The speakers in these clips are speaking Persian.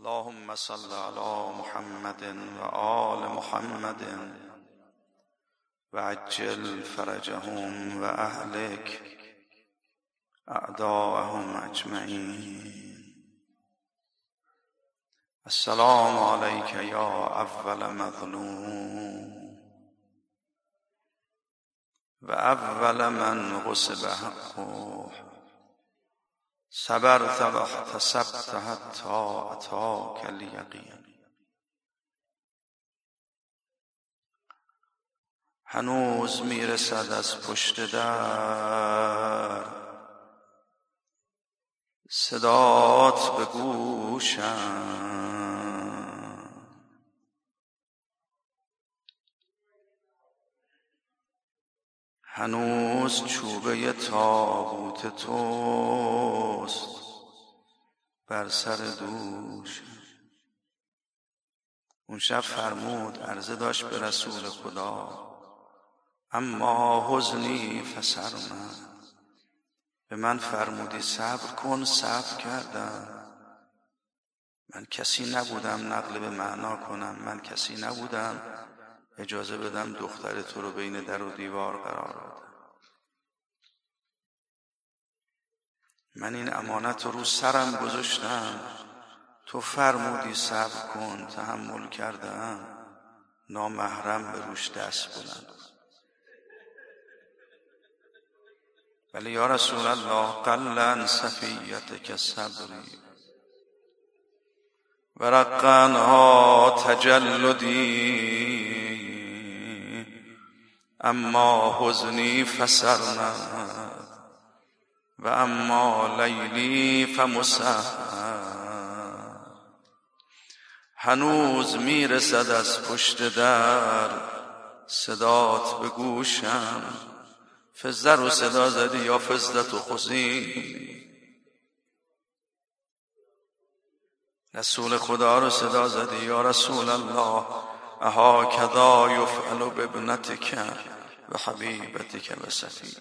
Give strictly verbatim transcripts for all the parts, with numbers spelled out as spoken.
اللهم صل على محمد و آل محمد و عجل فرجهم و اهلک اعداءهم اجمعین. السلام علیک یا اول مظلوم و اول من غصب حقه، صبرت و احتسبت حتی اتاک الیقین. هنوز میرسد از پشت در صدات به گوشم، هنوز چوبه تابوت توست بر سر دوش. اون شب فرمود، عرضه داشت به رسول خدا، اما حزنی فسرنا، به من فرمودی صبر کن، صبر کردم. من کسی نبودم نقل به معنا کنم، من کسی نبودم اجازه بدم دختر تو رو بین در و دیوار قرار بدم. من این امانت رو رو سرم گذاشتم، تو فرمودی صبر کن، تحمل کردم. نامحرم به روش دست بلند. ولی یا رسول الله قلن صفیتک صبری و رقنها تجلدی، اما حزنی فسرنا و اما لیلی فمسهر. هنوز میرسد از پشت در صدات به گوشم. فزده رو صدا زدی یا فزدت و خزین. رسول خدا رو صدا زدی، یا رسول الله اها کذا یفعل بابنتک و حبیبتک و صفی.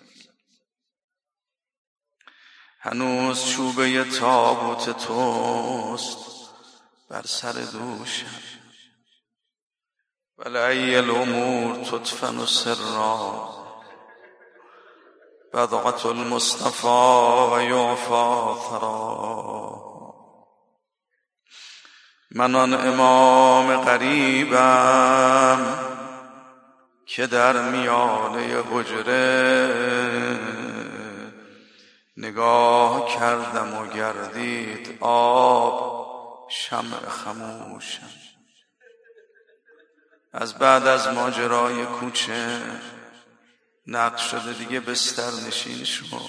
هنوز چوبه تابوت توست بر سر دوشم. ولی الامور تدفن سرا بضعة المصطفى و یعفی ثرا. من آن امام غریبم که در میانه حجره نگاه کردم و گردید آب شمع خموشم. از بعد از ماجرای کوچه نقد شده دیگه بستر نشین شد.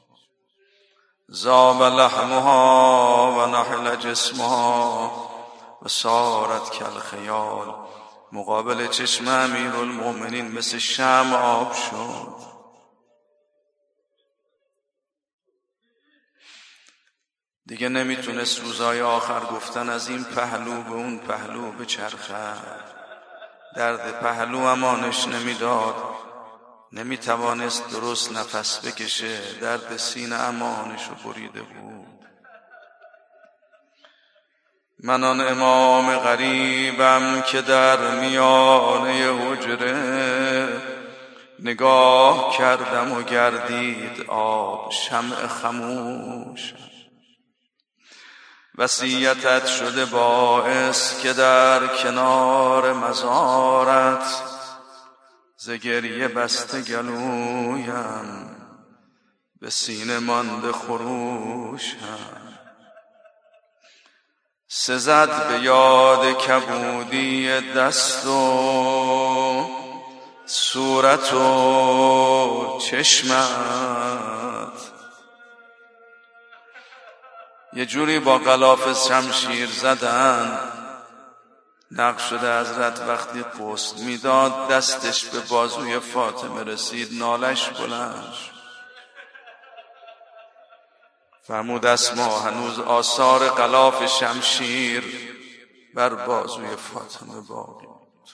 ذاب لحمها و نحل جسمها و صارت کالخیال. مقابل چشم امیرالمؤمنین مثل شمع آب شد. دیگه نمیتونست روزای آخر گفتن از این پهلو به اون پهلو بچرخد. درد پهلو امانش نمیداد، نمیتوانست درست نفس بکشه. درد سینه امانشو بریده بود. من آن امام غریبم که در میانه حجره نگاه کردم و گردید آب شمع خموش. وصیتت شده باعث که در کنار مزارت ز گریه بسته گلویم به سینه مانده خروشم. سزد به یاد کبودی دست و صورت و چشمت. یه جوری با غلاف شمشیر زدن. نقش شده حضرت وقتی پست میداد دستش به بازوی فاطمه رسید، نالش بلند. فرمود اسما هنوز آثار غلاف شمشیر بر بازوی فاطمه باقی بود.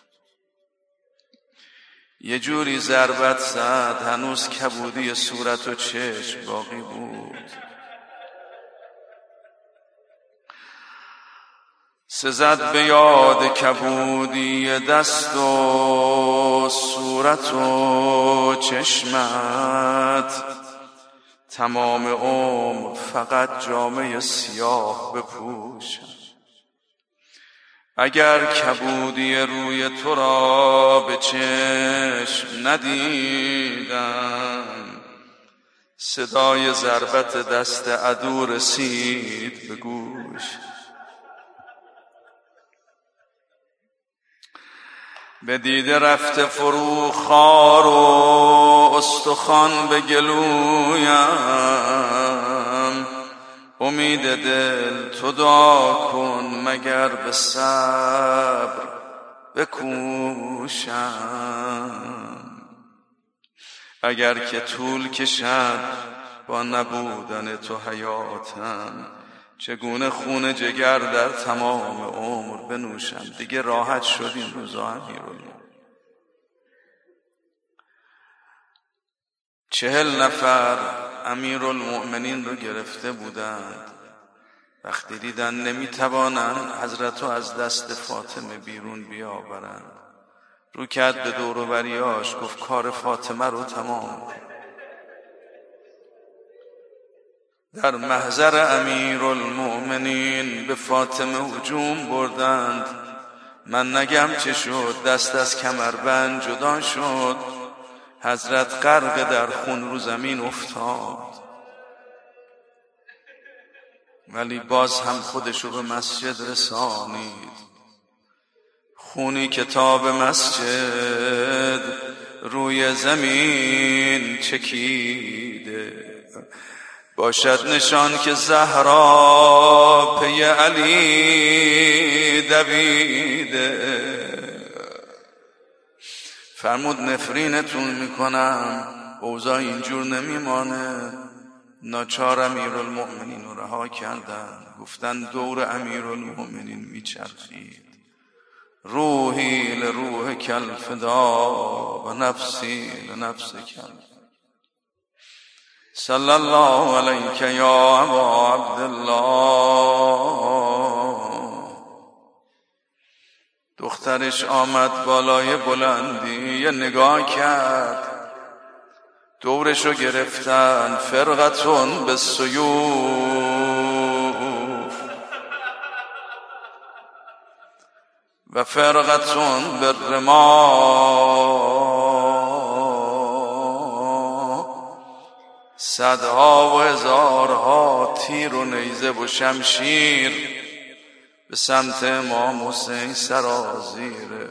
یه جوری ضربت زد هنوز کبودی صورت و چشم باقی بود. سزد به یاد کبودی دست و صورت و چشمت، تمام عمر فقط جامه سیاه بپوشم. اگر کبودی روی تو را به چشم ندیدم، صدای ضربت دست عدو رسید به گوش. به دیده رفته فرو خار و استخوان به گلویم، امید دل تو دعا کن مگر به صبر بکوشم. اگر که طول کشد با نبودن تو حیاتم، چگونه خون جگر در تمام عمر بنوشم. دیگه راحت شد این روزا امیرالمومنین. چهل نفر امیرالمومنین رو گرفته بودند. وقتی دیدن نمیتوانند حضرت رو از دست فاطمه بیرون بیاورند، رو کرد به دور و بریاش، گفت کار فاطمه رو تمام کن. در محضر امیرالمومنین به فاطمه هجوم بردند. من نگم چه شد، دست از کمربند جدا شد. حضرت غرق در خون رو زمین افتاد، ولی باز هم خودشو به مسجد رسانید. خونی کتاب مسجد روی زمین چکیده، باشد نشان که زهرا پی علی دویده. فرمود نفرینتون میکنم، اوضاع اینجور نمیمانه. ناچار امیرالمومنین رو رها کردن، گفتن دور امیرالمومنین میچرخید. روحی لروح کل فدا و نفسی لنفس کل. صلی الله علیک یا ابا عبدالله. دخترش آمد بالای بلندی، یه نگاه کرد، دورشو گرفتن. فرقتون به سیوف و فرقتون به رما، صدها و هزارها تیر و نیزه و شمشیر به سمت امام حسین سرازیره.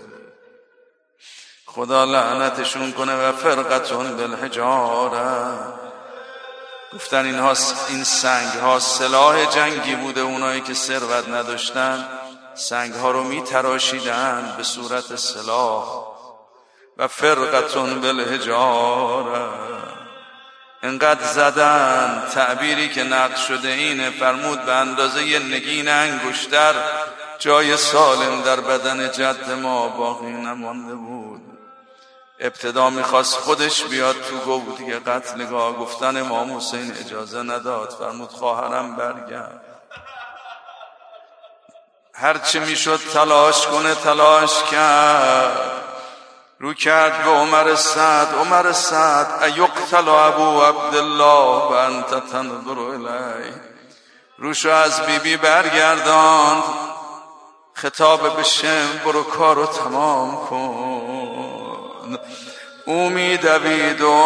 خدا لعنتشون کنه. و فرقتون بالحجاره. گفتن اینها این سنگ ها سلاح جنگی بوده. اونایی که ثروت نداشتن سنگ ها رو می تراشیدن به صورت سلاح. و فرقتون بالحجاره. انقدر زدن، تعبیری که نقل شده اینه، فرمود به اندازه یه نگین انگشتر جای سالم در بدن جد ما باقی نمانده بود. ابتدا میخواست خودش بیاد تو گودی قتلگاه، گفتن امام حسین اجازه نداد. فرمود خواهرم برگرد. هرچی میشد تلاش کنه تلاش کرد. رو کرد به عمر سعد، عمر سعد ایقتل ابو عبدالله و انت تنظر الیه. روشو از بی بی برگرداند، خطاب به شم برو کارو تمام کن. او می دوید و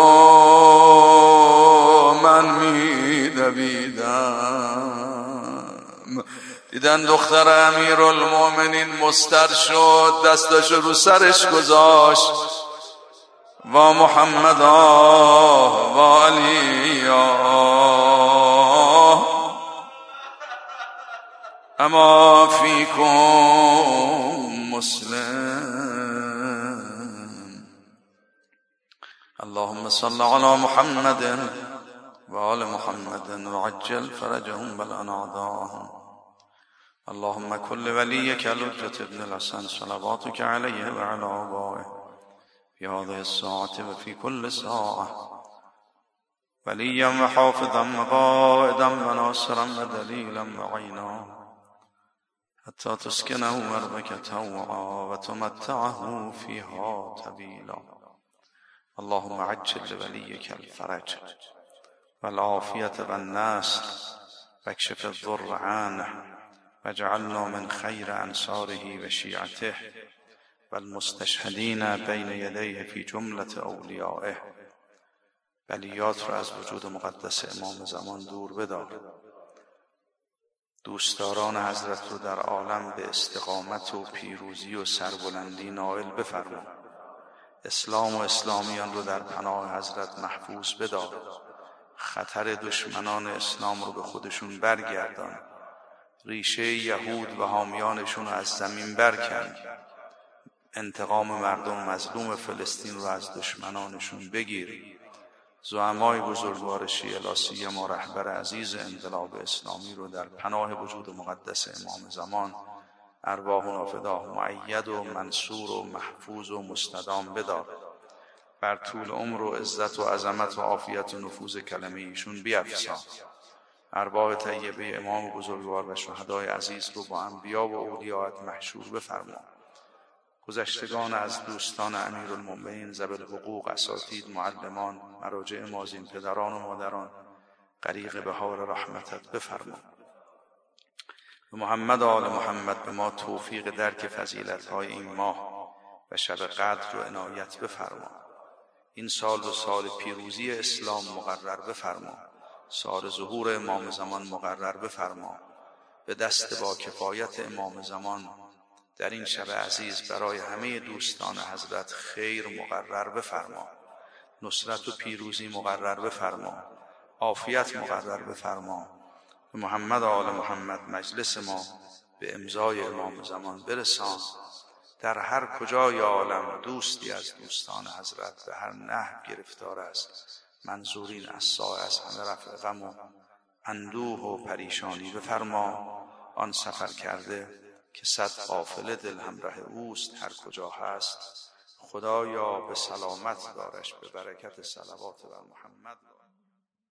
من می دویدم. دیدن دختر امیرالمومنین مستر شد، دستش رو سرش گذاشت. و محمد و علی اما فیکم مسلم. اللهم صل علی محمد و آل محمد و عجل فرجهم بالانعداهم. اللهم كل وليك الحجة ابن الحسن صلواتك عليه وعلى آبائه في هذه الساعة وفي كل ساعة، وليا وحافظا وقائدا وناصرا ودليلا وعينا، حتی تسکنه ارضک طوعا و تمتعه فیها طویلا. اللهم عجل لولیک الفرج والعافیة والنصر واکشف الضر عنه واجعلنا من خیر انصاره و شیعته والمستشهدین بین یدیه فی جملة اولیائه. بلیات را از وجود مقدس امام زمان دور بدار. دوستداران حضرت رو در عالم به استقامت و پیروزی و سربلندی نائل بفرما. اسلام و اسلامیان رو در پناه حضرت محفوظ بدار. خطر دشمنان اسلام رو به خودشون برگردان. ریشه یهود و حامیانشون رو از زمین برکن. انتقام مردم مظلوم فلسطین رو از دشمنانشون بگیر. زعمای بزرگوار شیعه لا سیما رهبر عزیز انقلاب اسلامی رو در پناه وجود مقدس امام زمان ارواحنا فداه مؤید و منصور و محفوظ و مستدام بدار. بر طول عمر و عزت و عظمت و عافیت و نفوذ کلمه ایشون بیفزا. ارواح طیبه امام بزرگوار و شهدای عزیز رو با انبیا و اولیاءت محشور بفرما. گذشتگان از دوستان امیرالمؤمنین ذوی الحقوق، اساتید، معلمان، مراجع مازین، پدران و مادران غریق بحار رحمتت بفرما. به محمد و آل محمد به ما توفیق درک فضیلت‌های این ماه و شب قدر رو عنایت بفرما. این سال و سال پیروزی اسلام مقرر بفرما. سال ظهور امام زمان مقرر بفرما. به دست با کفایت امام زمان در این شب عزیز برای همه دوستان حضرت خیر مقرر بفرما. نصرت و پیروزی مقرر بفرما. عافیت مقرر بفرما. به محمد و آل محمد مجلس ما به امضای امام زمان برسان. در هر کجای عالم دوستی از دوستان حضرت به هر نحو گرفتار است، منظورین از سایه از همه رفع غم و اندوه و پریشانی بفرما. آن سفر کرده که صد قافله دل همراه اوست هر کجا هست، خدایا به سلامت دارش به برکت صلوات بر محمد.